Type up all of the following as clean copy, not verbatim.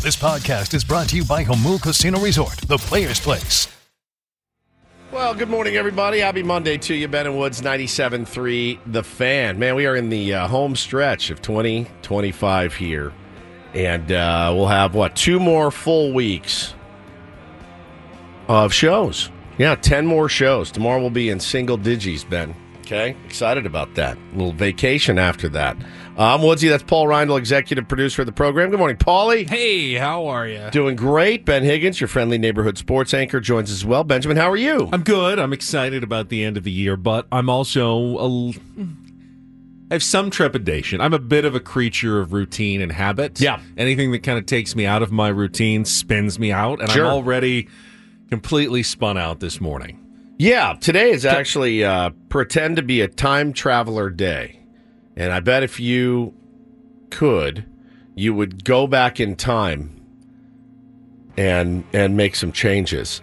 This podcast is brought to you by Jamul Casino Resort, the Players Place. Well, good morning, everybody. Happy Monday to you. Ben and Woods, 97.3 The Fan. Man, we are in the home stretch of 2025 here. And we'll have, 2 more full weeks of shows. Yeah, 10 more shows. Tomorrow we'll be in single digits, Ben. Okay? Excited about that. A little vacation after that. I'm Woodsy. That's Paul Reindl, executive producer of the program. Good morning, Paulie. Hey, how are you? Doing great. Ben Higgins, your friendly neighborhood sports anchor, joins us as well. Benjamin, how are you? I'm good. I'm excited about the end of the year, but I'm also I have some trepidation. I'm a bit of a creature of routine and habit. Yeah. Anything that kind of takes me out of my routine spins me out, and Sure. I'm already completely spun out this morning. Yeah, today is actually pretend to be a time traveler day. And I bet if you could, you would go back in time and make some changes.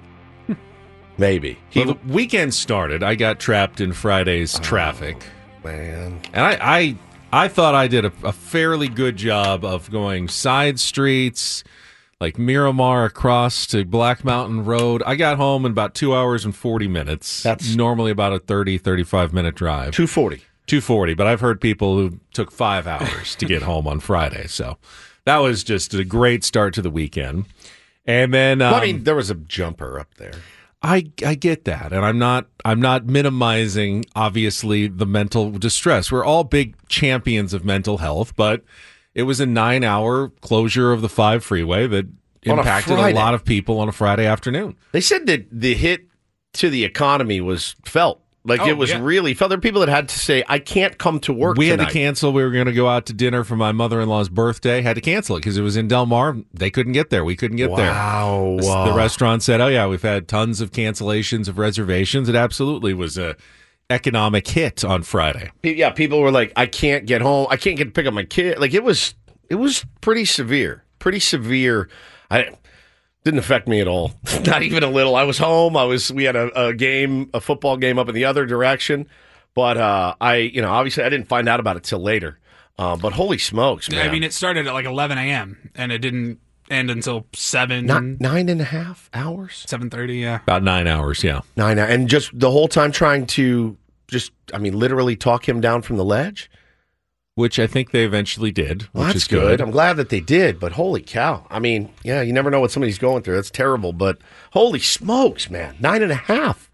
Maybe. Well, the weekend started. I got trapped in Friday's traffic. Man. And I thought I did a fairly good job of going side streets, like Miramar across to Black Mountain Road. I got home in about 2 hours and 40 minutes. That's normally about a 35-minute drive. 240, but I've heard people who took 5 hours to get home on Friday. So that was just a great start to the weekend. And then there was a jumper up there. I get that, and I'm not minimizing, obviously, the mental distress. We're all big champions of mental health, but it was a 9-hour closure of the 5 freeway that impacted a lot of people on a Friday afternoon. They said that the hit to the economy was felt. It was really felt. There were people that had to say, I can't come to work We tonight. had to cancel. We were going to go out to dinner for my mother-in-law's birthday. Had to cancel it because it was in Del Mar. They couldn't get there. We couldn't get there. Wow. The restaurant said, oh, yeah, we've had tons of cancellations of reservations. It absolutely was a economic hit on Friday. Yeah, people were like, I can't get home. I can't get to pick up my kid. It was pretty severe. Pretty severe. Didn't affect me at all. Not even a little. I was home. We had a football game up in the other direction. But obviously I didn't find out about it till later. But holy smokes, man. I mean, it started at 11 a.m. and it didn't end until 7. Not 9.5 hours? 7:30, yeah. About 9 hours, yeah. 9 hours. And just the whole time trying to literally talk him down from the ledge? Which I think they eventually did, Well, which that's is good. I'm glad that they did, but holy cow. I mean, yeah, you never know what somebody's going through. That's terrible, but holy smokes, man. 9.5.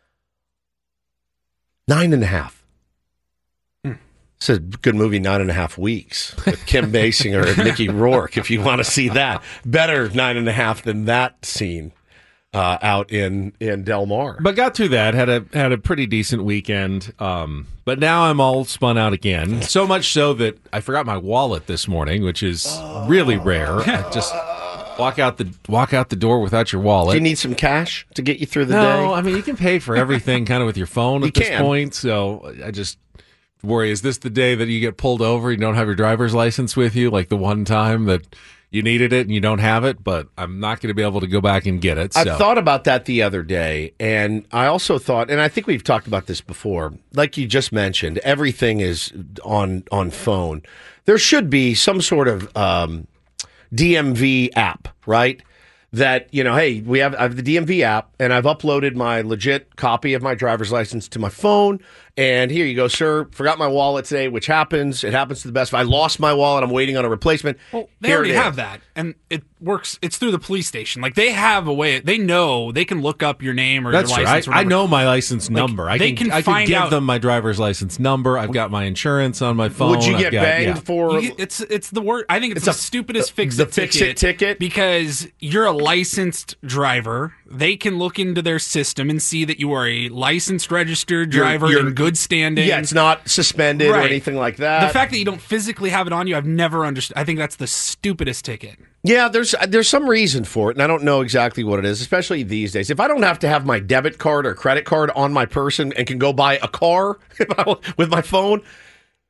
9.5. It's a good movie, 9.5 Weeks, with Kim Basinger and Mickey Rourke, if you want to see that. Better 9.5 than that scene out in Del Mar. But got through that, had a pretty decent weekend. But now I'm all spun out again. So much so that I forgot my wallet this morning, which is really rare. I just walk out the door without your wallet. Do you need some cash to get you through the day? No, I mean you can pay for everything kind of with your phone at this point. So I just worry: is this the day that you get pulled over? You don't have your driver's license with you, like the one time that you needed it and you don't have it, but I'm not going to be able to go back and get it. So. I thought about that the other day, and I also thought, and I think we've talked about this before, like you just mentioned, everything is on phone. There should be some sort of DMV app, right? That, hey, I have the DMV app, and I've uploaded my legit copy of my driver's license to my phone, and here you go, sir. Forgot my wallet today, which happens. It happens to the best. If I lost my wallet, I'm waiting on a replacement. Well, they already have that, and it works. It's through the police station. They have a way. They know they can look up your name or That's your license. Right. I know my license number. I can give them my driver's license number. I've got my insurance on my phone. Would you get banged for? It's the word. I think it's the stupidest fix-it ticket because you're a licensed driver. They can look into their system and see that you are a licensed registered driver in good standing. Yeah, it's not suspended or anything like that. The fact that you don't physically have it on you, I've never understood. I think that's the stupidest ticket. Yeah, there's some reason for it, and I don't know exactly what it is, especially these days. If I don't have to have my debit card or credit card on my person and can go buy a car with my phone,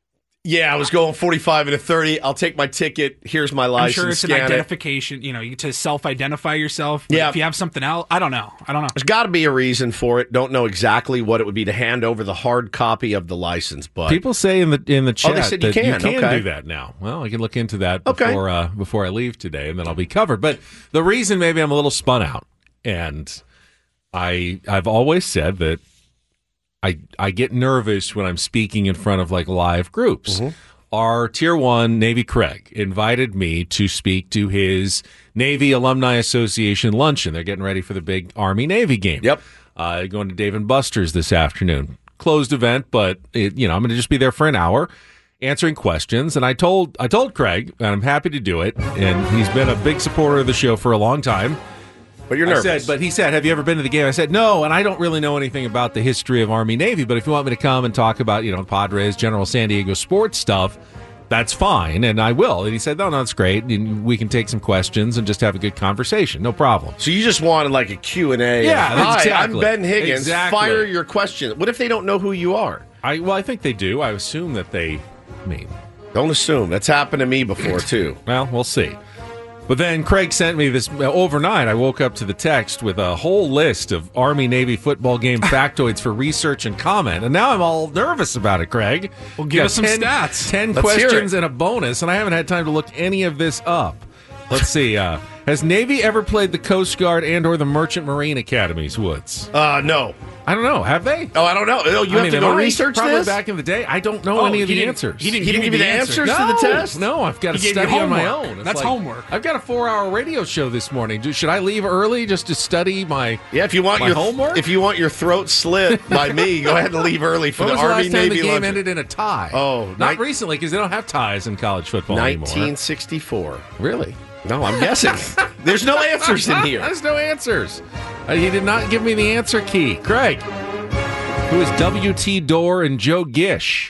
Yeah, I was going 45 and a 30. I'll take my ticket. Here's my I'm license. sure it's an scan it. identification, to self-identify yourself. But Yeah. if you have something else, I don't know. There's got to be a reason for it. Don't know exactly what it would be to hand over the hard copy of the license, but People say in the chat they said that you can. Okay. do that now. Well, I can look into that Okay. before I leave today, and then I'll be covered. But the reason maybe I'm a little spun out, and I've always said that I get nervous when I'm speaking in front of like live groups. Mm-hmm. Our Tier 1 Navy Craig invited me to speak to his Navy Alumni Association luncheon. They're getting ready for the big Army-Navy game. Yep. Going to Dave & Buster's this afternoon. Closed event, but I'm going to just be there for an hour answering questions. And I told Craig, and I'm happy to do it, and he's been a big supporter of the show for a long time. But you're nervous. He said, have you ever been to the game? I said, no, and I don't really know anything about the history of Army-Navy, but if you want me to come and talk about, Padres, general San Diego sports stuff, that's fine, and I will. And he said, no, that's great. And we can take some questions and just have a good conversation. No problem. So you just wanted like a Q&A. Yeah, Hi, exactly. I'm Ben Higgins. Exactly. Fire your question. What if they don't know who you are? I think they do. I assume that they mean. Don't assume. That's happened to me before, too. Well, we'll see. But then Craig sent me this overnight. I woke up to the text with a whole list of Army-Navy football game factoids for research and comment. And now I'm all nervous about it, Craig. Well, give us some stats. 10 Let's hear questions it. and a bonus, and I haven't had time to look any of this up. Let's see. Has Navy ever played the Coast Guard and or the Merchant Marine Academies, Woods? No. I don't know. Have they? Oh, I don't know. Oh, you have to go research probably this? Probably back in the day. I don't know any of the answers. He didn't He didn't give you the answers to the test? No, I've got to He gave you study on my homework. own. It's That's homework. I've got a 4-hour radio show this morning. Should I leave early just to study my Yeah, if you want my your homework? If you want your throat slit by me, go ahead and leave early for When the was the Army last time Navy the game luncheon. ended in a tie? Oh, not recently because they don't have ties in college football anymore. 1964. Really? No, I'm guessing. There's no answers in here. There's no answers. He did not give me the answer key. Craig, who is W.T. Dorr and Joe Gish?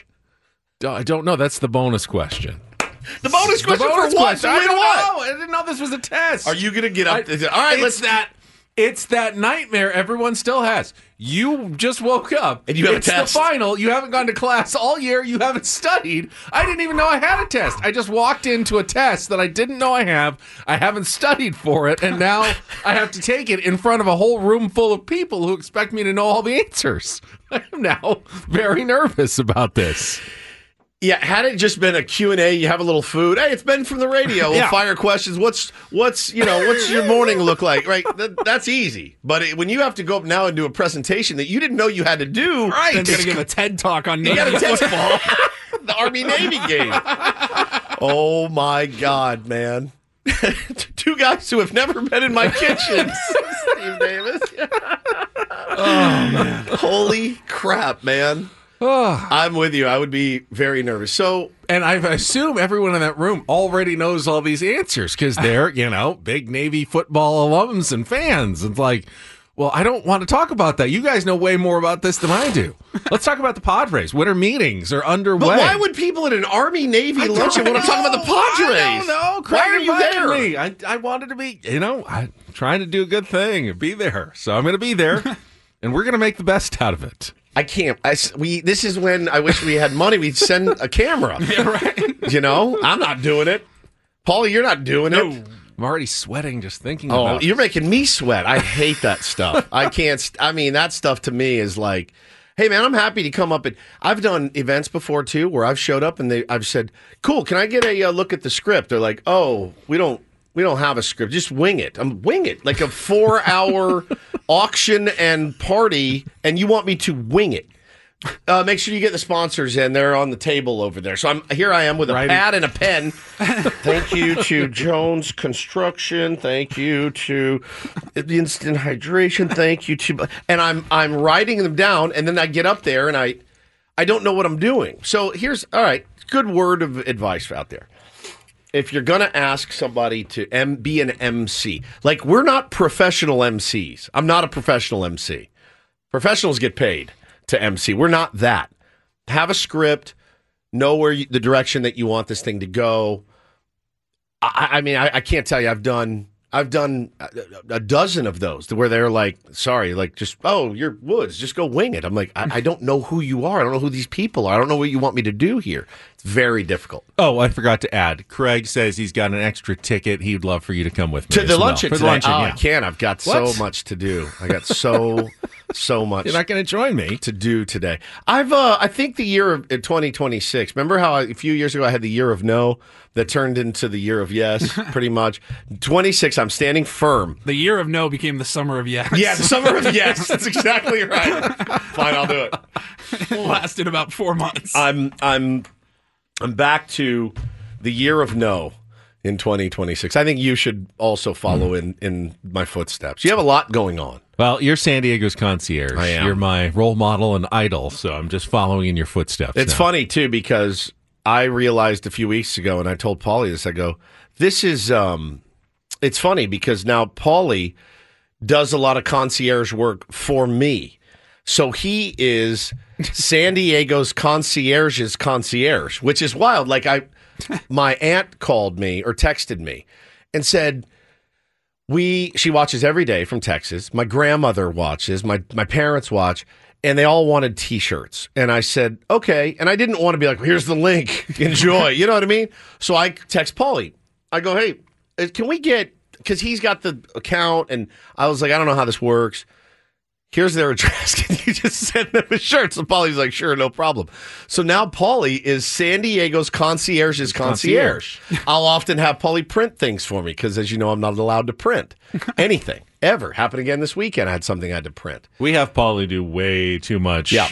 I don't know. That's the bonus question. The bonus question for what? To I win don't what? know. I didn't know this was a test. Are you going to get up? All right, let's. It's that nightmare everyone still has. You just woke up. And you have a it's test. the final. You haven't gone to class all year. You haven't studied. I didn't even know I had a test. I just walked into a test that I didn't know I have. I haven't studied for it. And now I have to take it in front of a whole room full of people who expect me to know all the answers. I am now very nervous about this. Yeah, had it just been a Q&A, you have a little food. Hey, it's Ben from the radio. We'll fire questions. What's your morning look like? Right, that's easy. But when you have to go up now and do a presentation that you didn't know you had to do, Right. Then going to give a TED talk on you got Navy a test football. the Army-Navy game. Oh, my God, man. Two guys who have never been in my kitchen. Steve Davis. Oh, man. Holy crap, man. I'm with you. I would be very nervous. So, and I assume everyone in that room already knows all these answers because they're, big Navy football alums and fans. It's like, well, I don't want to talk about that. You guys know way more about this than I do. Let's talk about the Padres. Winter meetings are underway. but why would people at an Army-Navy luncheon want to talk about the Padres? I don't know. Craig Why are you invited there? me. I wanted to be, I'm trying to do a good thing and be there. So I'm going to be there, and we're going to make the best out of it. I can't. This is when I wish we had money. We'd send a camera. Yeah, right. I'm not doing it. Paulie, you're not doing it. I'm already sweating just thinking about it. You're making me sweat. I hate that stuff. I can't. That stuff to me is like, hey, man, I'm happy to come up. And I've done events before, too, where I've showed up and I've said, cool, can I get a look at the script? They're like, oh, we don't have a script. Just wing it. Wing it. Like a 4-hour auction and party, and you want me to wing it. Make sure you get the sponsors in. They're on the table over there. So I am with a pad and a pen. Thank you to Jones Construction. Thank you to Instant Hydration. Thank you to, and I'm writing them down, and then I get up there and I don't know what I'm doing. So all right, good word of advice out there. If you're going to ask somebody to be an MC, like we're not professional MCs. I'm not a professional MC. Professionals get paid to MC. We're not that. Have a script, know the direction that you want this thing to go. I can't tell you. I've done I've done a dozen of those where they're like, sorry, like just, oh, you're Woods, just go wing it. I'm like, I don't know who you are. I don't know who these people are. I don't know what you want me to do here. It's very difficult. Oh, I forgot to add. Craig says he's got an extra ticket. He'd love for you to come with me. To the luncheon For the today. luncheon, Oh, yeah. I can't. I've got so much to do. I got so much. You're not going to join me. To do today. I think the year of 2026. Remember how a few years ago I had the year of no that turned into the year of yes, pretty much. 26, I'm standing firm. The year of no became the summer of yes. Yeah, the summer of yes. That's exactly right. Fine, I'll do it. It lasted about 4 months. I'm back to the year of no in 2026. I think you should also follow in my footsteps. You have a lot going on. Well, you're San Diego's concierge. I am. You're my role model and idol, so I'm just following in your footsteps. It's now. funny, too, because I realized a few weeks ago, and I told Paulie this, I go, this is, it's funny because now Paulie does a lot of concierge work for me. So he is San Diego's concierge's concierge, which is wild. Like my aunt called me or texted me and said, she watches every day from Texas. My grandmother watches, my parents watch, and they all wanted T-shirts. And I said, okay. And I didn't want to be like, here's the link, enjoy. You know what I mean? So I text Paulie. I go, hey, can we get, because he's got the account, and I was like, I don't know how this works. Here's their address. Can you just send them a shirt? So Paulie's like, sure, no problem. So now Paulie is San Diego's concierge's concierge. I'll often have Paulie print things for me because, as you know, I'm not allowed to print anything ever. Happened again this weekend. I had something I had to print. We have Paulie do way too much. Yeah.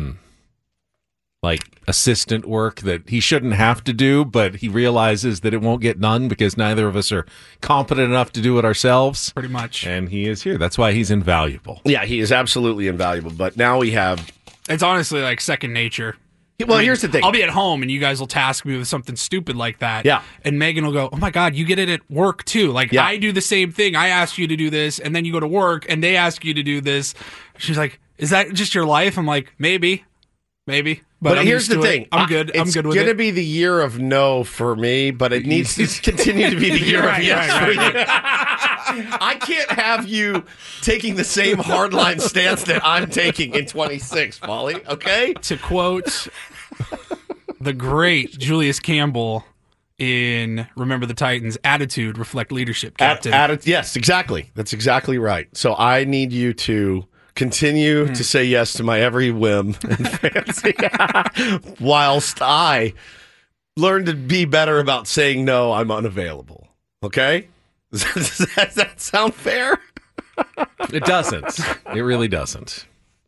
Like assistant work that he shouldn't have to do, but he realizes that it won't get done because neither of us are competent enough to do it ourselves. Pretty much. And he is here. That's why he's invaluable. Yeah, he is absolutely invaluable. But now we have. It's honestly like second nature. Well, here's the thing. I'll be at home and you guys will task me with something stupid like that. Yeah. And Megan will go, oh my God, you get it at work too. Like Yeah. I do the same thing. I ask you to do this and then you go to work and they ask you to do this. She's like, is that just your life? I'm like, maybe. But I'm here's used the to thing. it. I'm good. I'm good with It's going to it. be the year of no for me, but it needs to continue to be the year of yes for you. I can't have you taking the same hardline stance that I'm taking in 26, Paulie, okay? To quote the great Julius Campbell in Remember the Titans, attitude reflect leadership, Captain. Yes, exactly. That's exactly right. So I need you to continue to say yes to my every whim and fancy, whilst I learn to be better about saying no, I'm unavailable. Okay? Does that sound fair? It doesn't. It really doesn't.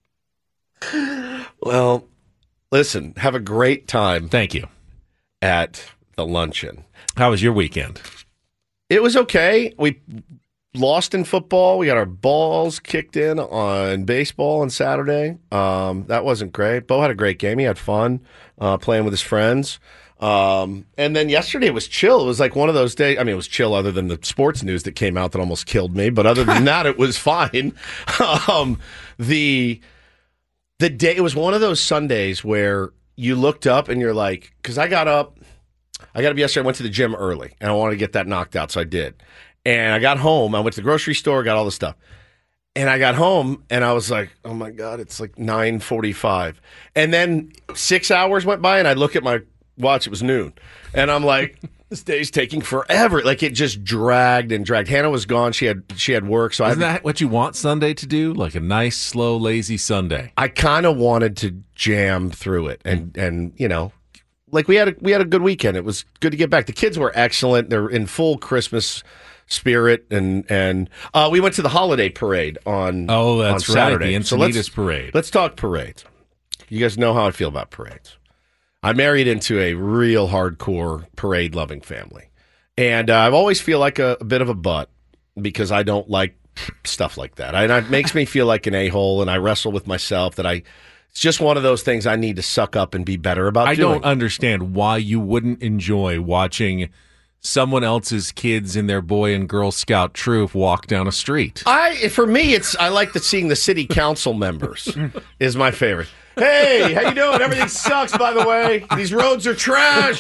Well, listen, have a great time Thank you. at the luncheon. How was your weekend? It was okay. We lost in football. We got our balls kicked in on baseball on Saturday. That wasn't great. Bo had a great game. He had fun playing with his friends. And then yesterday was chill. It was like one of those days. I mean, it was chill other than the sports news that came out that almost killed me. But other than that, it was fine. The day, it was one of those Sundays where you looked up and you're like, because I got up yesterday. I went to the gym early and I wanted to get that knocked out. So I did. And I got home. I went to the grocery store, got all the stuff. And I got home and I was like, oh my God, it's like 9:45. And then 6 hours went by and I look at my watch, it was noon. And I'm like, this day's taking forever. Like it just dragged and dragged. Hannah was gone. She had work. So Isn't that what you want Sunday to do? Like a nice, slow, lazy Sunday. I kind of wanted to jam through it and you know, like we had a good weekend. It was good to get back. The kids were excellent. They're in full Christmas spirit and we went to the holiday parade on that's on Saturday. right, the Encinitas parade. Let's talk parades. You guys know how I feel about parades. I married into a real hardcore parade loving family, and I always feel like a bit of a butt because I don't like stuff like that. It makes me feel like an a-hole, and I wrestle with myself that it's just one of those things I need to suck up and be better about. I doing. don't understand why you wouldn't enjoy watching someone else's kids in their Boy and Girl Scout troop walk down a street. For me, I like seeing the city council members is my favorite. Hey, how you doing? Everything sucks, by the way. These roads are trash.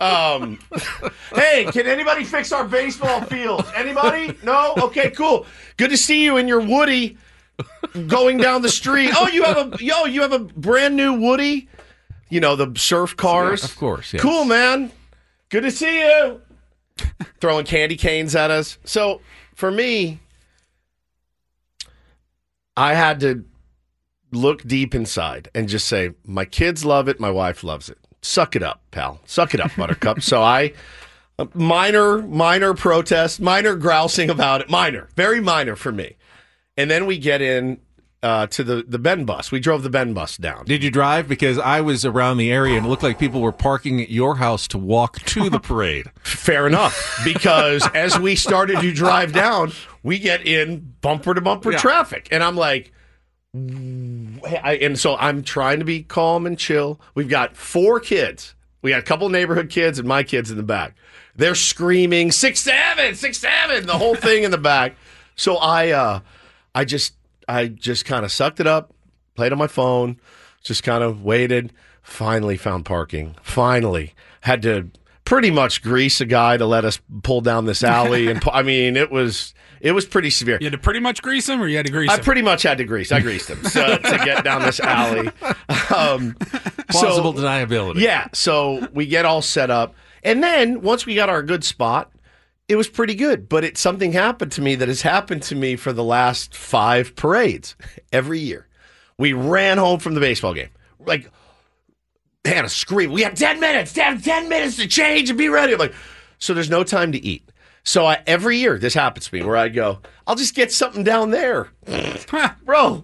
Hey, can anybody fix our baseball fields? Anybody? No? Okay, cool. Good to see you in your Woody going down the street. Oh, you have a brand new Woody? You know, the surf cars? Yeah, of course, yes. Cool, man. Good to see you. Throwing candy canes at us. So, for me, I had to look deep inside and just say, my kids love it, my wife loves it. Suck it up, pal. Suck it up, Buttercup. So minor protest, minor grousing about it. Minor. Very minor for me. And then we get in to the Ben bus. We drove the Ben bus down. Did you drive? Because I was around the area and it looked like people were parking at your house to walk to the parade. Fair enough. Because as we started to drive down, we get in bumper-to-bumper traffic. And I'm like, and so I'm trying to be calm and chill. We've got 4 kids. We got a couple neighborhood kids and my kids in the back. They're screaming, 6-7, 6-7, the whole thing in the back. So I just kind of sucked it up, played on my phone, just kind of waited, finally found parking. Finally had to pretty much grease a guy to let us pull down this alley. And I mean, it was pretty severe. You had to pretty much grease him, or you had to grease him? I pretty much had to grease. I greased him to get down this alley. Plausible deniability. Yeah, so we get all set up. And then once we got our good spot, it was pretty good. But something happened to me that has happened to me for the last 5 parades every year. We ran home from the baseball game. Like, Hannah screamed, we have 10 minutes. 10 minutes to change and be ready. I'm like, so there's no time to eat. So every year this happens to me where I go, I'll just get something down there. Bro,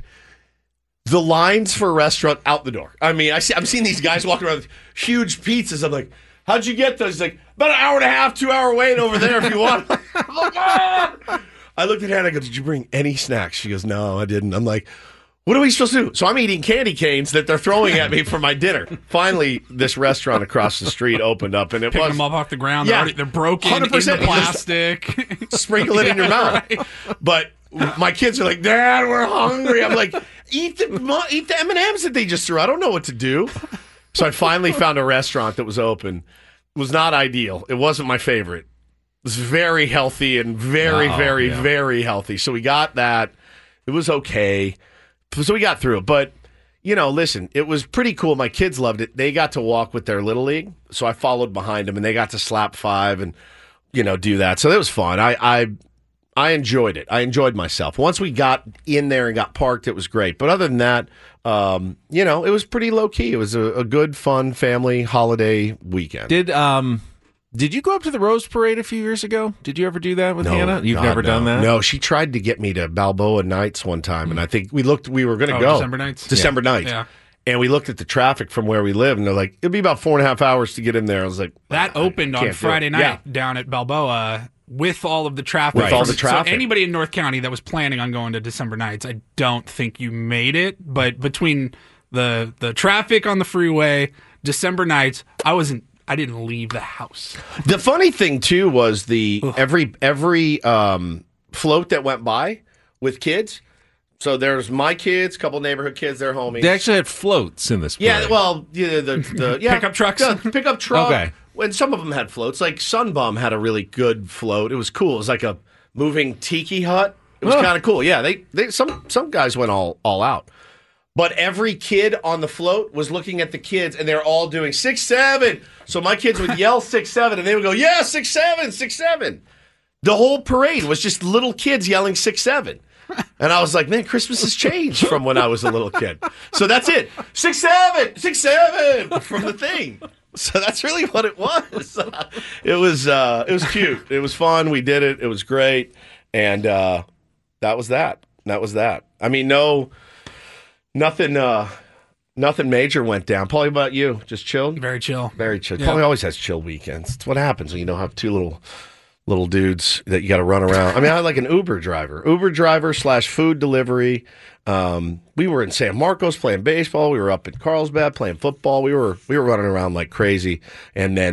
the lines for a restaurant out the door. I mean, I'm seeing these guys walking around with huge pizzas. I'm like, how'd you get those? He's like, about an hour and a half, 2-hour wait over there if you want. I'm like, God. I looked at Hannah and I go, did you bring any snacks? She goes, no, I didn't. I'm like, what are we supposed to do? So I'm eating candy canes that they're throwing at me for my dinner. Finally, this restaurant across the street opened up, and it Picking was them up off the ground. Yeah, they're broken 100%. in the plastic. Sprinkle it in your mouth. Right. But my kids are like, Dad, we're hungry. I'm like, eat the M&Ms that they just threw. I don't know what to do. So I finally found a restaurant that was open. It was not ideal. It wasn't my favorite. It was very healthy and very healthy. So we got that. It was okay. So we got through it. But, you know, listen, it was pretty cool. My kids loved it. They got to walk with their Little League. So I followed behind them, and they got to slap 5 and, you know, do that. So it was fun. I enjoyed it. I enjoyed myself. Once we got in there and got parked, it was great. But other than that, you know, it was pretty low-key. It was a good, fun family holiday weekend. Did you go up to the Rose Parade a few years ago? Did you ever do that with Hannah? You've never done that? No, she tried to get me to Balboa Nights one time, and I think we were going to go. December Nights? December Nights. Yeah. And we looked at the traffic from where we live, and they're like, it'll be about 4.5 hours to get in there. I was like, that opened on Friday night down at Balboa with all of the traffic. With all the traffic. So anybody in North County that was planning on going to December Nights, I don't think you made it. But between the traffic on the freeway, December Nights, I didn't leave the house. The funny thing too was every float that went by with kids. So there's my kids, a couple neighborhood kids, they're homies. They actually had floats in this parade. Yeah, well, the pickup trucks. Yeah, pickup truck. Okay. And some of them had floats. Like Sunbum had a really good float. It was cool. It was like a moving tiki hut. It was kind of cool. Yeah, they some guys went all out. But every kid on the float was looking at the kids, and they're all doing 6-7. So my kids would yell 6-7, and they would go, yeah, 6-7, 6-7. The whole parade was just little kids yelling 6-7. And I was like, man, Christmas has changed from when I was a little kid. So that's it. 6-7, 6-7 from the thing. So that's really what it was. It was cute. It was fun. We did it. It was great. And that was that. That was that. I mean, nothing major went down. Paulie, about you? Just chilled? Very chill. Very chill. Yeah. Paulie always has chill weekends. It's what happens when you don't have 2 little little dudes that you got to run around. I mean, I like an Uber driver / food delivery. We were in San Marcos playing baseball. We were up in Carlsbad playing football. We were running around like crazy. And then,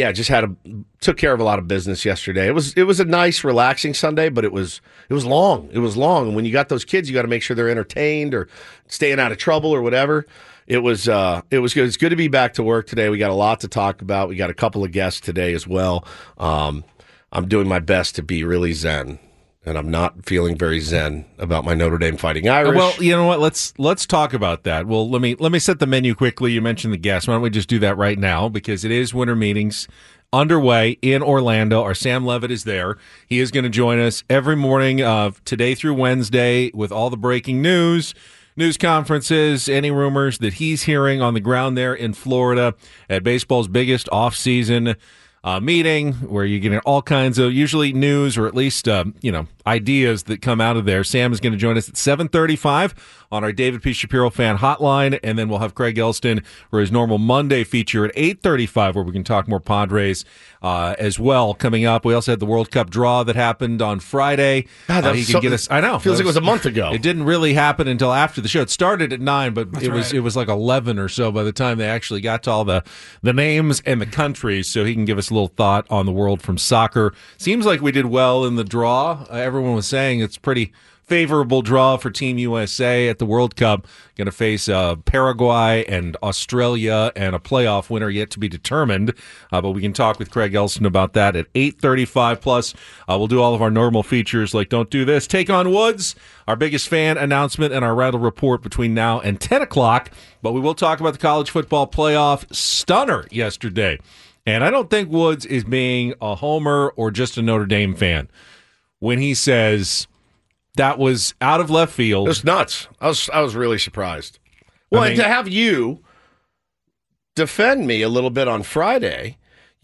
took care of a lot of business yesterday. It was a nice, relaxing Sunday, but it was long. It was long. And when you got those kids, you got to make sure they're entertained or staying out of trouble or whatever. It was good. It's good to be back to work today. We got a lot to talk about. We got a couple of guests today as well. I'm doing my best to be really zen, and I'm not feeling very zen about my Notre Dame Fighting Irish. Well, you know what? Let's talk about that. Well, let me set the menu quickly. You mentioned the guests. Why don't we just do that right now? Because it is winter meetings underway in Orlando. Our Sam Levitt is there. He is going to join us every morning of today through Wednesday with all the breaking news conferences, any rumors that he's hearing on the ground there in Florida at baseball's biggest off-season meeting, where you get all kinds of usually news or at least ideas that come out of there. Sam is going to join us at 7:35 on our David P. Shapiro fan hotline, and then we'll have Craig Elston for his normal Monday feature at 8:35, where we can talk more Padres as well. Coming up, we also had the World Cup draw that happened on Friday. God, he can get us. I know, feels like it was a month ago. It didn't really happen until after the show. It started at 9, but That's it was like 11 or so by the time they actually got to all the names and the countries. So he can give us a little thought on the world from soccer. Seems like we did well in the draw. Everyone was saying it's pretty favorable draw for Team USA at the World Cup. Going to face Paraguay and Australia and a playoff winner yet to be determined. But we can talk with Craig Elston about that at 8:35. Plus, we'll do all of our normal features like Don't Do This, Take on Woods, our biggest fan announcement, and our Rattle Report between now and 10 o'clock. But we will talk about the college football playoff stunner yesterday. And I don't think Woods is being a homer or just a Notre Dame fan when he says that was out of left field. It was nuts. I was really surprised. Well, and to have you defend me a little bit on Friday,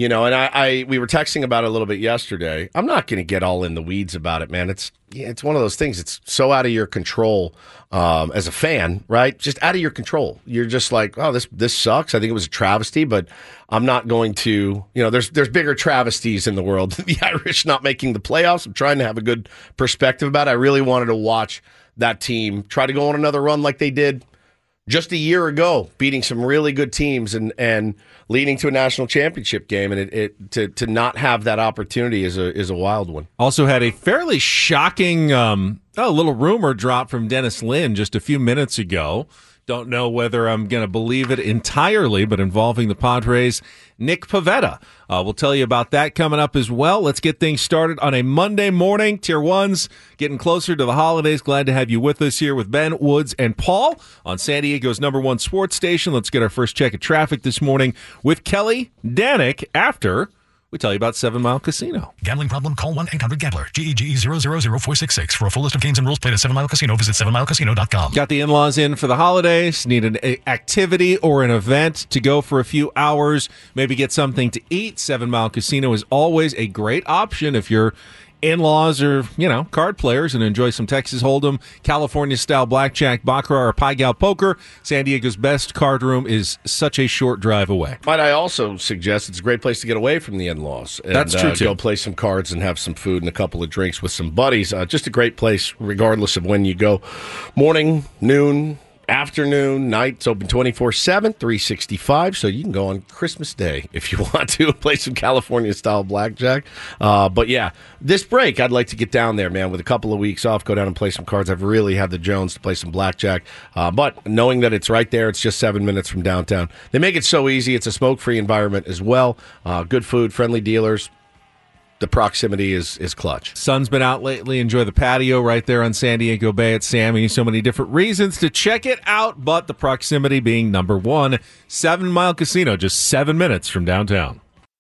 and we were texting about it a little bit yesterday. I'm not going to get all in the weeds about it, man. It's one of those things. It's so out of your control as a fan, right? Just out of your control. You're just like, oh, this sucks. I think it was a travesty, but I'm not going to. There's bigger travesties in the world than the Irish not making the playoffs. I'm trying to have a good perspective about it. I really wanted to watch that team try to go on another run like they did just a year ago, beating some really good teams and leading to a national championship game, and to not have that opportunity is a wild one. Also had a fairly shocking little rumor drop from Dennis Lin just a few minutes ago. Don't know whether I'm going to believe it entirely, but involving the Padres, Nick Pivetta. We'll tell you about that coming up as well. Let's get things started on a Monday morning. Tier 1's getting closer to the holidays. Glad to have you with us here with Ben, Woods, and Paul on San Diego's #1 sports station. Let's get our first check of traffic this morning with Kelly Danick after we tell you about 7 Mile Casino. Gambling problem? Call 1-800-GAMBLER. GEGE 000-466. For a full list of games and rules, play at 7 Mile Casino. Visit 7milecasino.com. Got the in-laws in for the holidays. Need an activity or an event to go for a few hours. Maybe get something to eat. 7 Mile Casino is always a great option if you're in-laws or, card players and enjoy some Texas Hold'em, California-style blackjack, baccarat, or Pai Gow poker. San Diego's best card room is such a short drive away. Might I also suggest it's a great place to get away from the in-laws. And, that's true, too. Go play some cards and have some food and a couple of drinks with some buddies. Just a great place, regardless of when you go. Morning, noon, afternoon, night. It's open 24/7, 365, so you can go on Christmas Day if you want to play some California-style blackjack. But yeah, this break, I'd like to get down there, man, with a couple of weeks off, go down and play some cards. I've really had the Jones to play some blackjack. But knowing that it's right there, it's just 7 minutes from downtown. They make it so easy. It's a smoke-free environment as well. Good food, friendly dealers. The proximity is clutch. Sun's been out lately. Enjoy the patio right there on San Diego Bay at Sammy. So many different reasons to check it out, but the proximity being #1. 7 Mile Casino, just 7 minutes from downtown.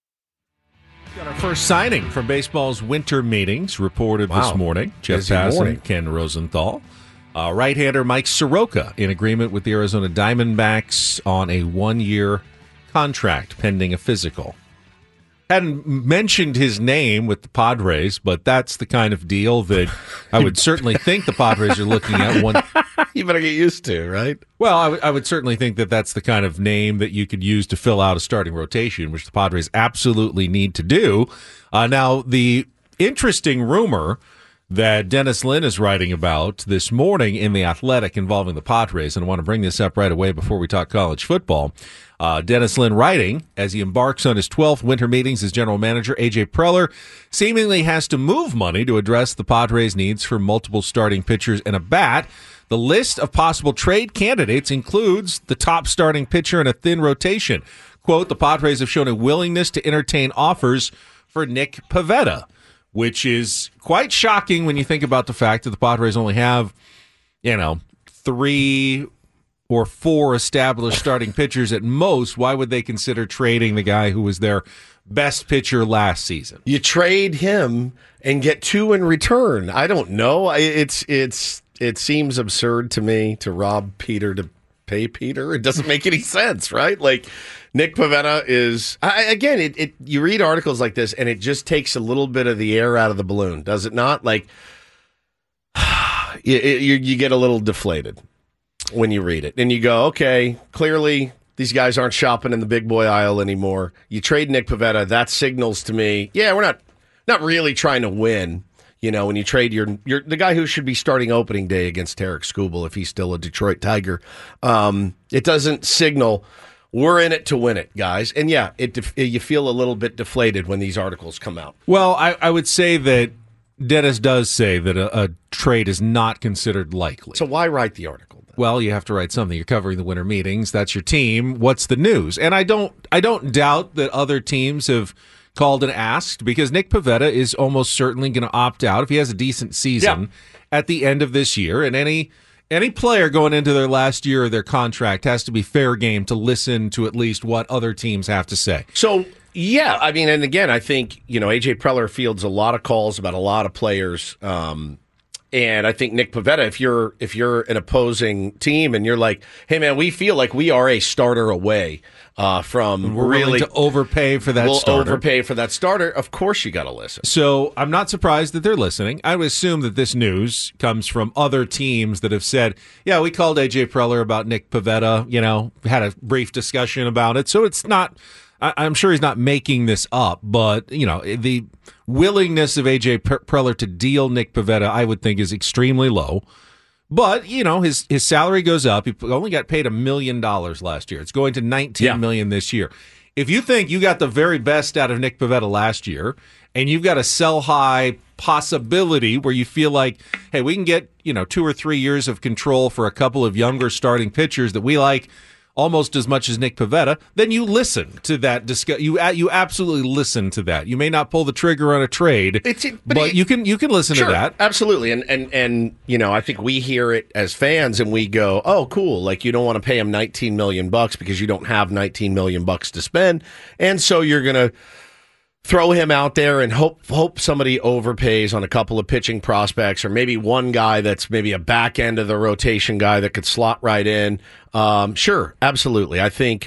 Got our first signing from baseball's winter meetings reported this morning. Jeff Passan, Ken Rosenthal. Right-hander Mike Soroka in agreement with the Arizona Diamondbacks on a 1-year contract pending a physical. Hadn't mentioned his name with the Padres, but that's the kind of deal that I would certainly think the Padres are looking at. You better get used to, right? Well, I would certainly think that that's the kind of name that you could use to fill out a starting rotation, which the Padres absolutely need to do. Now, the interesting rumor that Dennis Lin is writing about this morning in The Athletic involving the Padres, and I want to bring this up right away before we talk college football. Dennis Lin writing, as he embarks on his 12th winter meetings as general manager, A.J. Preller seemingly has to move money to address the Padres' needs for multiple starting pitchers and a bat. The list of possible trade candidates includes the top starting pitcher in a thin rotation. Quote, the Padres have shown a willingness to entertain offers for Nick Pivetta, which is quite shocking when you think about the fact that the Padres only have, 3 or 4 established starting pitchers at most. Why would they consider trading the guy who was their best pitcher last season? You trade him and get 2 in return. I don't know. It seems absurd to me to rob Peter to pay Peter. It doesn't make any sense, right? Like, Nick Pivetta is, again, you read articles like this, and it just takes a little bit of the air out of the balloon, does it not? Like, you get a little deflated when you read it. And you go, okay, clearly these guys aren't shopping in the big boy aisle anymore. You trade Nick Pivetta, that signals to me, we're not really trying to win. When you trade the guy who should be starting opening day against Tarek Skubal if he's still a Detroit Tiger, it doesn't signal we're in it to win it, guys. And you feel a little bit deflated when these articles come out. Well, I would say that Dennis does say that a trade is not considered likely. So why write the article then? Well, you have to write something. You're covering the winter meetings. That's your team. What's the news? And I don't doubt that other teams have called and asked, because Nick Pivetta is almost certainly going to opt out if he has a decent season at the end of this year. And any player going into their last year of their contract has to be fair game to listen to at least what other teams have to say. So, and again, I think, A.J. Preller fields a lot of calls about a lot of players. And I think Nick Pivetta, if you're an opposing team and you're like, hey, man, we feel like we are a starter away from we're really willing to overpay for that starter. Overpay for that starter. Of course you got to listen. So I'm not surprised that they're listening. I would assume that this news comes from other teams that have said, we called A.J. Preller about Nick Pivetta, had a brief discussion about it. So it's not, I'm sure he's not making this up, but, the willingness of A.J. Preller to deal Nick Pivetta, I would think, is extremely low. But, his salary goes up. He only got paid $1 million last year. It's going to $19 million this year. If you think you got the very best out of Nick Pivetta last year, and you've got a sell-high possibility where you feel like, hey, we can get, 2 or 3 years of control for a couple of younger starting pitchers that we like almost as much as Nick Pivetta, then you listen to that. You absolutely listen to that. You may not pull the trigger on a trade, but you can listen to that. Absolutely. And I think we hear it as fans and we go, oh, cool. Like, you don't want to pay him $19 million because you don't have $19 million to spend. And so you're going to throw him out there and hope somebody overpays on a couple of pitching prospects, or maybe one guy that's maybe a back end of the rotation guy that could slot right in. Sure, absolutely. I think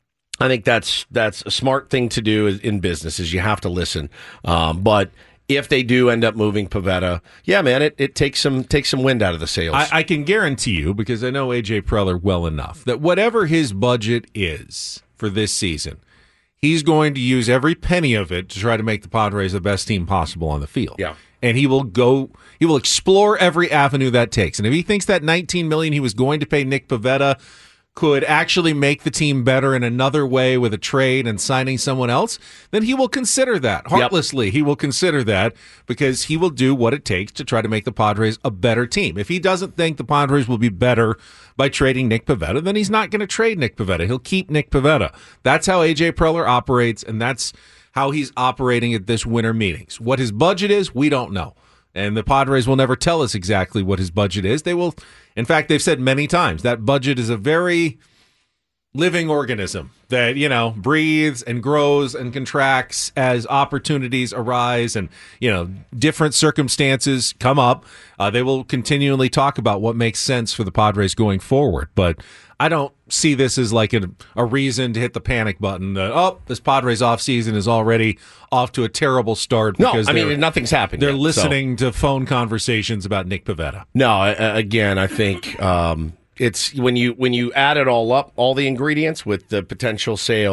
that's a smart thing to do in business, is you have to listen. But if they do end up moving Pivetta, it takes some wind out of the sails. I can guarantee you, because I know A.J. Preller well enough, that whatever his budget is for this season, he's going to use every penny of it to try to make the Padres the best team possible on the field. Yeah. And he will explore every avenue that takes. And if he thinks that $19 million he was going to pay Nick Pivetta could actually make the team better in another way with a trade and signing someone else, then he will consider that. Heartlessly, he will consider that, because he will do what it takes to try to make the Padres a better team. If he doesn't think the Padres will be better by trading Nick Pivetta, then he's not going to trade Nick Pivetta. He'll keep Nick Pivetta. That's how A.J. Preller operates, and that's how he's operating at this winter meetings. What his budget is, we don't know. And the Padres will never tell us exactly what his budget is. They will, in fact, they've said many times that budget is a very living organism that, breathes and grows and contracts as opportunities arise and, different circumstances come up. They will continually talk about what makes sense for the Padres going forward. But I don't see this as like a reason to hit the panic button that, this Padres offseason is already off to a terrible start. Because nothing's happened. They're listening to phone conversations about Nick Pivetta. No, again, I think it's when you add it all up, all the ingredients with the potential sale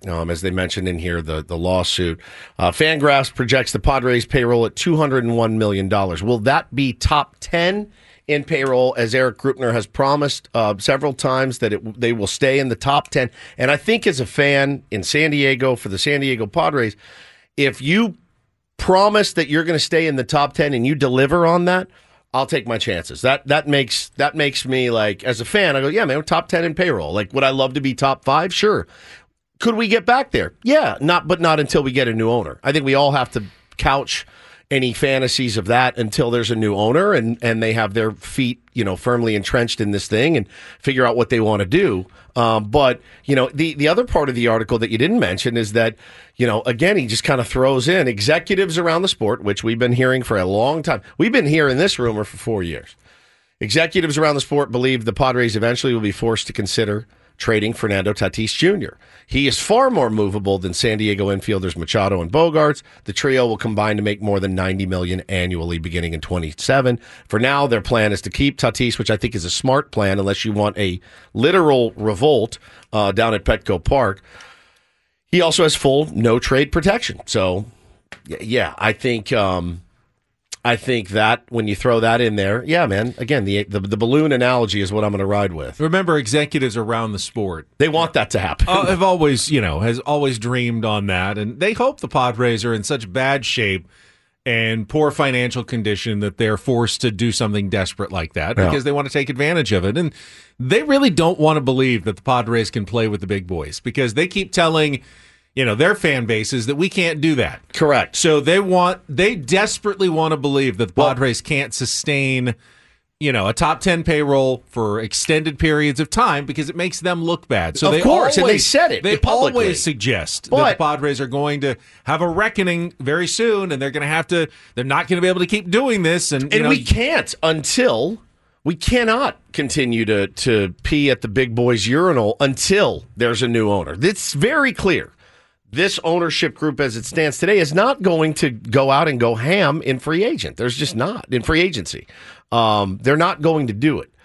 as they mentioned in here, the lawsuit. Fangraphs projects the Padres payroll at $201 million. Will that be top 10 in payroll, as Eric Grupner has promised several times that they will stay in the top 10? And I think as a fan in San Diego for the San Diego Padres, if you promise that you're going to stay in the top 10 and you deliver on that, I'll take my chances. That makes me, like, as a fan, I go, yeah, man, we're top 10 in payroll. Like, would I love to be top 5? Sure. Could we get back there? Yeah, but not until we get a new owner. I think we all have to couch any fantasies of that until there's a new owner and they have their feet, firmly entrenched in this thing and figure out what they want to do. But the other part of the article that you didn't mention is that, again, he just kind of throws in executives around the sport, which we've been hearing for a long time. We've been hearing this rumor for 4 years. Executives around the sport believe the Padres eventually will be forced to consider trading Fernando Tatis Jr. He is far more movable than San Diego infielders Machado and Bogarts. The trio will combine to make more than $90 million annually beginning in 2027. For now, their plan is to keep Tatis, which I think is a smart plan unless you want a literal revolt down at Petco Park. He also has full no-trade protection. So, yeah, I think that when you throw that in there, yeah, man, again, the balloon analogy is what I'm going to ride with. Remember, executives around the sport, they want that to happen. Have always, has always dreamed on that, and they hope the Padres are in such bad shape and poor financial condition that they're forced to do something desperate like that because they want to take advantage of it. And they really don't want to believe that the Padres can play with the big boys because they keep telling their fan bases that we can't do that. Correct. So they desperately want to believe that the Padres can't sustain, a top 10 payroll for extended periods of time because it makes them look bad. So of course, and they said it. They publicly always suggest that the Padres are going to have a reckoning very soon, and they're not going to be able to keep doing this. And we can't until. We cannot continue to pee at the big boys' urinal until there's a new owner. It's very clear. This ownership group, as it stands today, is not going to go out and go ham in free agent. There's just not in free agency. They're not going to do it.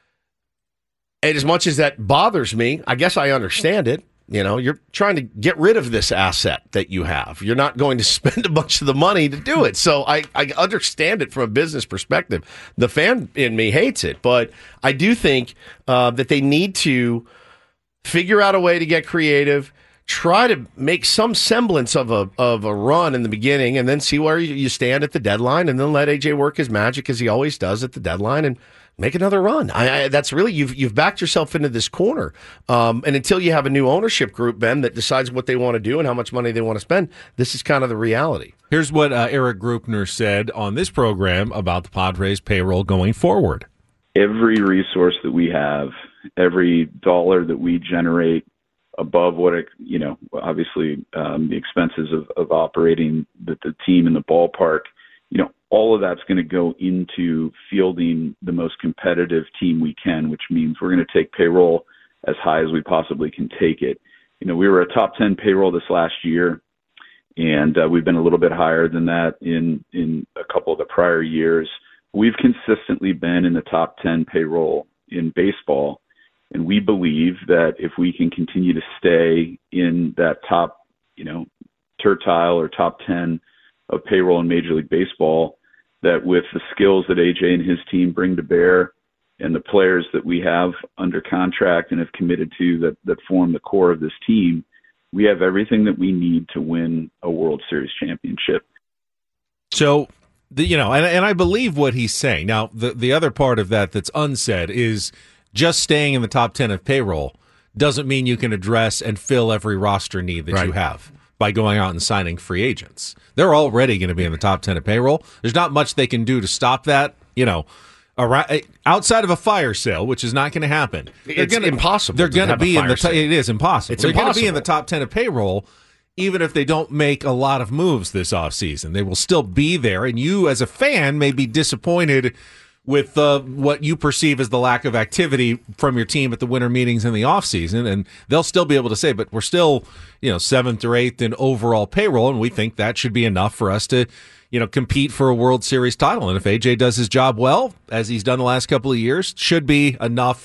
And as much as that bothers me, I guess I understand it. You're trying to get rid of this asset that you have. You're not going to spend a bunch of the money to do it. So I understand it from a business perspective. The fan in me hates it, but I do think that they need to figure out a way to get creative. Try to make some semblance of a run in the beginning and then see where you stand at the deadline and then let AJ work his magic as he always does at the deadline and make another run. That's really, you've backed yourself into this corner. And until you have a new ownership group, Ben, that decides what they want to do and how much money they want to spend, this is kind of the reality. Here's what Eric Grupner said on this program about the Padres payroll going forward. Every resource that we have, every dollar that we generate above what obviously the expenses of operating the team in the ballpark, all of that's going to go into fielding the most competitive team we can, which means we're going to take payroll as high as we possibly can take it. We were a top 10 payroll this last year, and we've been a little bit higher than that in a couple of the prior years. We've consistently been in the top 10 payroll in baseball. And we believe that if we can continue to stay in that top, tertile or top 10 of payroll in Major League Baseball, that with the skills that AJ and his team bring to bear and the players that we have under contract and have committed to that form the core of this team, we have everything that we need to win a World Series championship. So, and I believe what he's saying. Now, the other part of that that's unsaid is just staying in the top 10 of payroll doesn't mean you can address and fill every roster need that you have by going out and signing free agents. They're already going to be in the top 10 of payroll. There's not much they can do to stop that, outside of a fire sale, which is not going to happen. It's impossible. They're going to be in the it is impossible. It's they're impossible. going to be in the top 10 of payroll even if they don't make a lot of moves this offseason. They will still be there, and you as a fan may be disappointed with what you perceive as the lack of activity from your team at the winter meetings in the offseason, and they'll still be able to say, but we're still, 7th or 8th in overall payroll, and we think that should be enough for us to, compete for a World Series title. And if AJ does his job well, as he's done the last couple of years, should be enough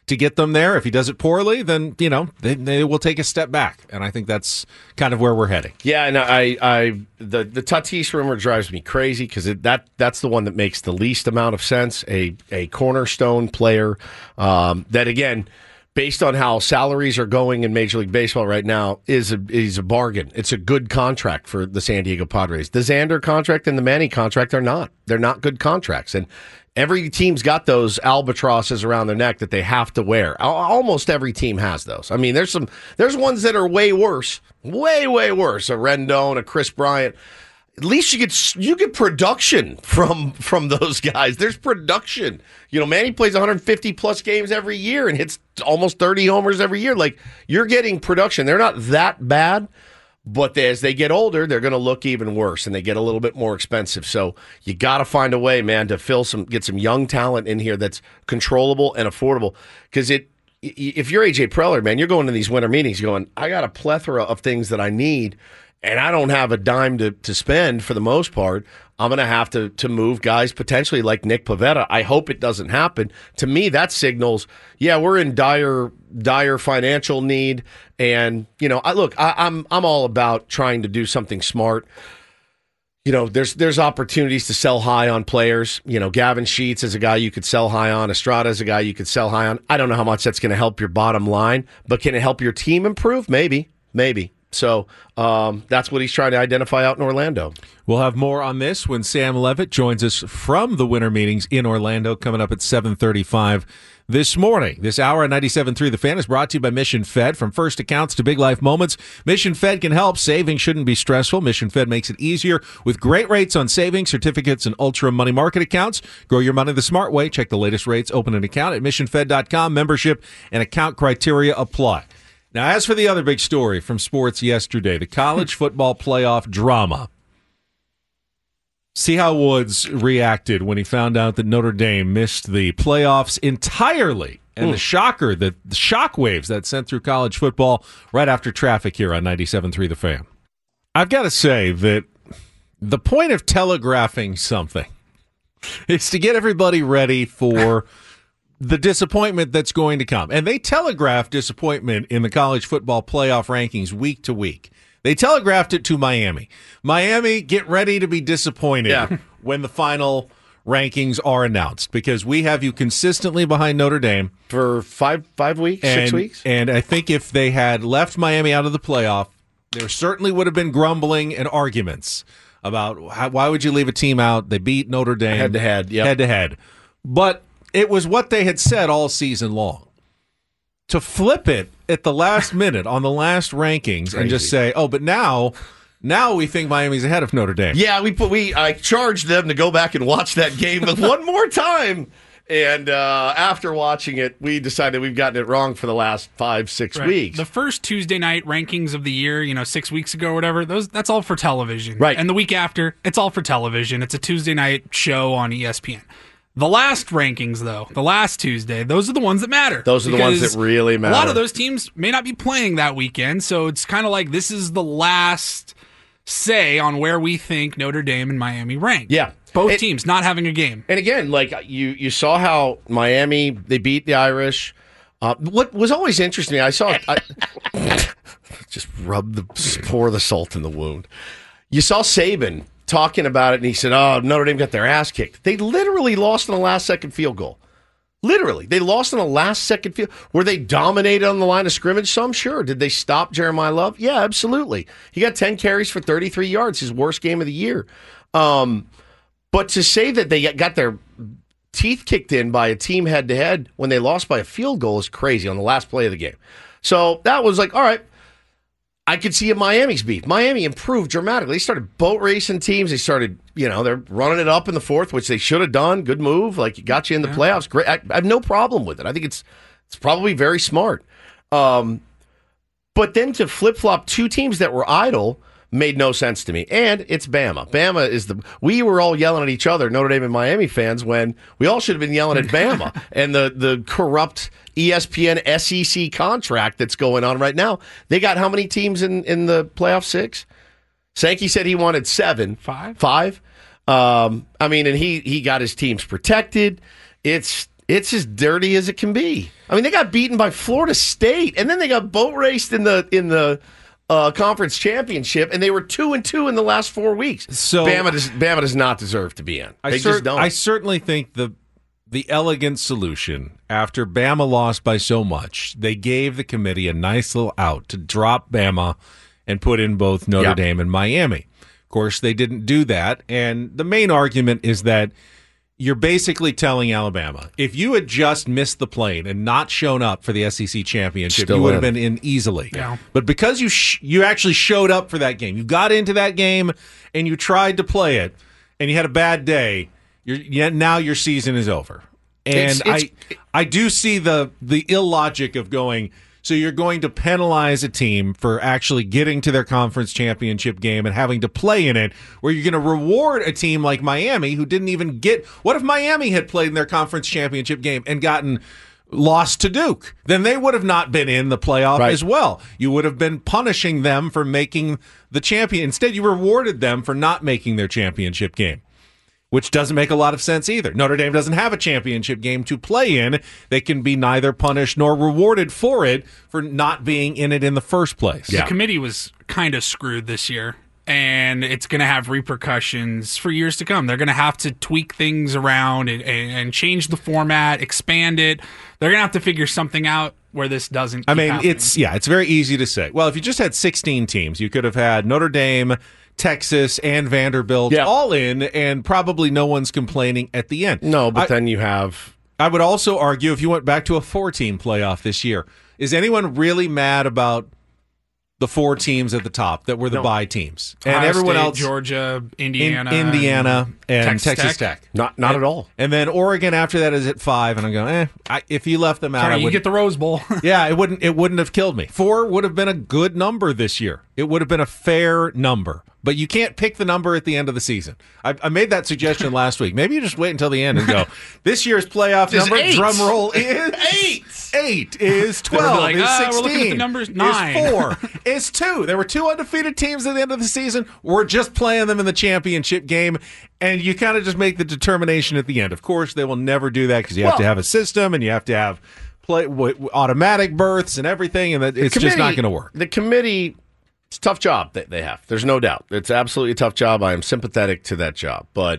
to get them there. If he does it poorly, then, they will take a step back. And I think that's kind of where we're heading. Yeah, and the Tatis rumor drives me crazy because that's the one that makes the least amount of sense. A cornerstone player that, again, based on how salaries are going in Major League Baseball right now, is a bargain. It's a good contract for the San Diego Padres. The Xander contract and the Manny contract are not. They're not good contracts. And every team's got those albatrosses around their neck that they have to wear. Almost every team has those. I mean, there's ones that are way worse, way worse. A Rendon, a Chris Bryant. At least you get production from those guys. There's production. Manny plays 150 plus games every year and hits almost 30 homers every year. Like, you're getting production. They're not that bad. But as they get older, they're going to look even worse, and they get a little bit more expensive. So you got to find a way, man, to get some young talent in here that's controllable and affordable. Because if you're AJ Preller, man, you're going to these winter meetings going, I got a plethora of things that I need, and I don't have a dime to spend for the most part. I'm going to have to move guys potentially like Nick Pivetta. I hope it doesn't happen. To me, that signals, yeah, we're in dire financial need. And, I'm all about trying to do something smart. There's opportunities to sell high on players. Gavin Sheets is a guy you could sell high on. Estrada is a guy you could sell high on. I don't know how much that's going to help your bottom line, but can it help your team improve? Maybe. So that's what he's trying to identify out in Orlando. We'll have more on this when Sam Levitt joins us from the winter meetings in Orlando, coming up at 7:35 this morning. This hour at 97.3 The Fan is brought to you by Mission Fed. From first accounts to big life moments, Mission Fed can help. Saving shouldn't be stressful. Mission Fed makes it easier with great rates on savings, certificates, and ultra money market accounts. Grow your money the smart way. Check the latest rates. Open an account at missionfed.com. Membership and account criteria apply. Now, as for the other big story from sports yesterday, the college football playoff drama. See how Woods reacted when he found out that Notre Dame missed the playoffs entirely, and the shockwaves that sent through college football right after traffic here on 97.3 The Fan. I've got to say that the point of telegraphing something is to get everybody ready for the disappointment that's going to come. And they telegraphed disappointment in the college football playoff rankings week to week. They telegraphed it to Miami. Miami, get ready to be disappointed when the final rankings are announced, because we have you consistently behind Notre Dame. For five weeks, 6 weeks? And I think if they had left Miami out of the playoff, there certainly would have been grumbling and arguments about why would you leave a team out? They beat Notre Dame. Head-to-head, yep. Head-to-head. But it was what they had said all season long. To flip it at the last minute on the last rankings and just say, oh, but now we think Miami's ahead of Notre Dame. Yeah, I charged them to go back and watch that game one more time. And after watching it, we decided we've gotten it wrong for the last 5-6 weeks. The first Tuesday night rankings of the year, 6 weeks ago or whatever, that's all for television. Right. And the week after, it's all for television. It's a Tuesday night show on ESPN. The last rankings, though, the last Tuesday, those are the ones that matter. Those are the ones that really matter. A lot of those teams may not be playing that weekend, so it's kind of like this is the last say on where we think Notre Dame and Miami rank. Yeah. Both teams not having a game. And again, like you saw how Miami, they beat the Irish. What was always interesting, just pour the salt in the wound. You saw Saban talking about it, and he said, oh, Notre Dame got their ass kicked. They literally lost on a last-second field goal. Literally. They lost on a last-second field. Were they dominated on the line of scrimmage? Some, sure. Did they stop Jeremiah Love? Yeah, absolutely. He got 10 carries for 33 yards, his worst game of the year. But to say that they got their teeth kicked in by a team head-to-head when they lost by a field goal is crazy on the last play of the game. So that was like, all right, I could see a Miami's beat. Miami improved dramatically. They started boat racing teams. They started, they're running it up in the fourth, which they should have done. Good move. Like, it got you in the playoffs. Great. I have no problem with it. I think it's probably very smart. But then to flip-flop two teams that were idle made no sense to me. And it's Bama. Bama is we were all yelling at each other, Notre Dame and Miami fans, when we all should have been yelling at Bama and the corrupt ESPN SEC contract that's going on right now. They got how many teams in the playoff 6? Sankey said he wanted 7. 5? 5. And he got his teams protected. It's It's as dirty as it can be. I mean, they got beaten by Florida State, and then they got boat raced in the conference championship, and they were 2-2 in the last 4 weeks. So Bama does not deserve to be in. They just don't. I certainly think the elegant solution, after Bama lost by so much, they gave the committee a nice little out to drop Bama and put in both Notre Dame and Miami. Of course, they didn't do that, and the main argument is that you're basically telling Alabama, if you had just missed the plane and not shown up for the SEC championship, you would have been in easily. Yeah. But because you actually showed up for that game, you got into that game and you tried to play it, and you had a bad day, now your season is over. And I do see the illogic of going, so you're going to penalize a team for actually getting to their conference championship game and having to play in it, where you're going to reward a team like Miami who didn't even get. What if Miami had played in their conference championship game and gotten lost to Duke? Then they would have not been in the playoff as well. You would have been punishing them for making the champion. Instead, you rewarded them for not making their championship game, which doesn't make a lot of sense either. Notre Dame doesn't have a championship game to play in. They can be neither punished nor rewarded for it for not being in it in the first place. The committee was kind of screwed this year, and it's going to have repercussions for years to come. They're going to have to tweak things around and change the format, expand it. They're going to have to figure something out where this doesn't keep happening. It's very easy to say. Well, if you just had 16 teams, you could have had Notre Dame, Texas, and Vanderbilt all in, and probably no one's complaining at the end. No, but then you have... I would also argue, if you went back to a 4-team playoff this year, is anyone really mad about the 4 teams at the top that were the bye teams? And Ohio everyone State, else... Georgia, Indiana, and Texas Tech. Not at all. And then Oregon after that is at 5, and I'm going, if you left them out, I you would get the Rose Bowl. Yeah, it wouldn't have killed me. 4 would have been a good number this year. It would have been a fair number. But you can't pick the number at the end of the season. I made that suggestion last week. Maybe you just wait until the end and go, this year's playoff number, 8. drum roll, is 8 is 12, like, is 16, we're looking at the numbers, 9. is 4, is 2. There were 2 undefeated teams at the end of the season. We're just playing them in the championship game, and you kind of just make the determination at the end. Of course, they will never do that because you have to have a system, and you have to have automatic berths and everything, and it's just not going to work. The committee... It's a tough job that they have. There's no doubt. It's absolutely a tough job. I am sympathetic to that job. But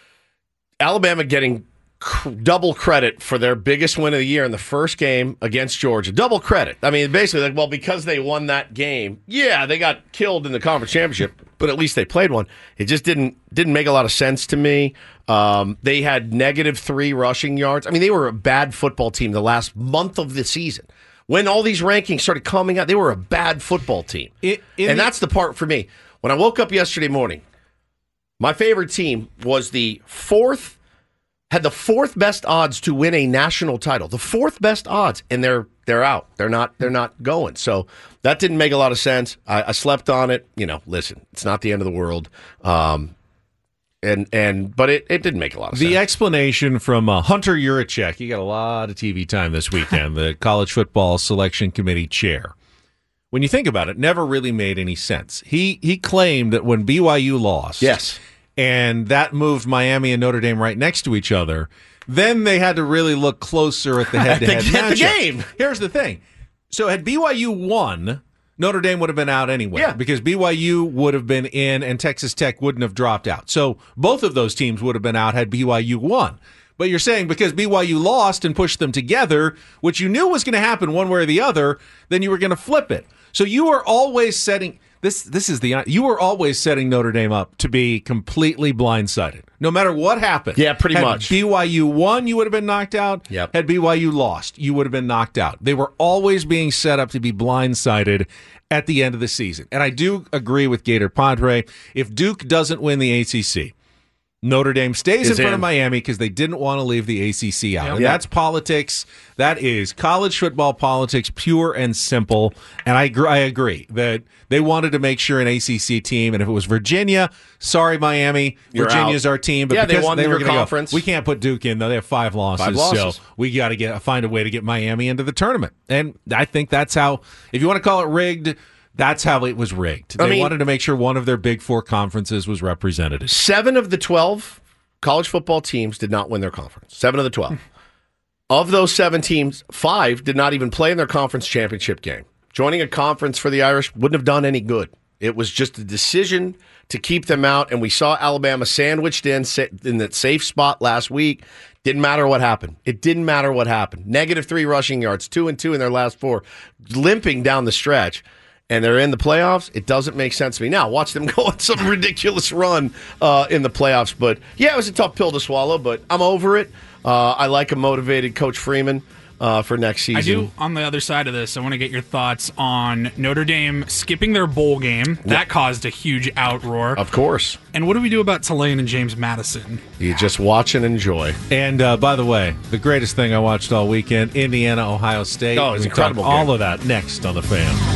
Alabama getting double credit for their biggest win of the year in the first game against Georgia. Double credit. I mean, basically, because they won that game, they got killed in the conference championship, but at least they played one. It just didn't make a lot of sense to me. They had -3 rushing yards. I mean, they were a bad football team the last month of the season. When all these rankings started coming out, they were a bad football team. And that's the part for me. When I woke up yesterday morning, my favorite team was had the 4th best odds to win a national title. The 4th best odds, and they're out. They're not going. So that didn't make a lot of sense. I slept on it. Listen, it's not the end of the world. But it didn't make a lot of sense. The explanation from Hunter Yurachek, he got a lot of TV time this weekend, the College Football Selection Committee chair. When you think about it, never really made any sense. He claimed that when BYU lost, and that moved Miami and Notre Dame right next to each other, then they had to really look closer at the head-to-head matchup. The game. Here's the thing. So had BYU won, Notre Dame would have been out anyway because BYU would have been in and Texas Tech wouldn't have dropped out. So both of those teams would have been out had BYU won. But you're saying because BYU lost and pushed them together, which you knew was going to happen one way or the other, then you were going to flip it. So you were always setting you were always setting Notre Dame up to be completely blindsided. No matter what happened. Yeah, pretty much. Had BYU won, you would have been knocked out. Yep. Had BYU lost, you would have been knocked out. They were always being set up to be blindsided at the end of the season. And I do agree with Gator Padre. If Duke doesn't win the ACC, Notre Dame stays in front of Miami because they didn't want to leave the ACC out. And that's politics. That is college football politics, pure and simple. And I agree that they wanted to make sure an ACC team, and if it was Virginia, sorry, Miami, Virginia's our team. But because they were conference. We can't put Duke in, though. They have 5 losses. So we got to find a way to get Miami into the tournament. And I think that's how, if you want to call it rigged, that's how it was rigged. They wanted to make sure one of their Big 4 conferences was represented. 7 of the 12 college football teams did not win their conference. 7 of the 12. Of those 7 teams, 5 did not even play in their conference championship game. Joining a conference for the Irish wouldn't have done any good. It was just a decision to keep them out, and we saw Alabama sandwiched in that safe spot last week. Didn't matter what happened. It didn't matter what happened. -3 rushing yards, 2-2 in their last 4, limping down the stretch, and they're in the playoffs. It doesn't make sense to me. Now, watch them go on some ridiculous run in the playoffs. But, yeah, it was a tough pill to swallow, but I'm over it. I like a motivated Coach Freeman for next season. I do, on the other side of this, I want to get your thoughts on Notre Dame skipping their bowl game. That caused a huge outroar. Of course. And what do we do about Tulane and James Madison? You just watch and enjoy. And by the way, the greatest thing I watched all weekend, Indiana, Ohio State. Oh, it's incredible. All of that next on The Fan.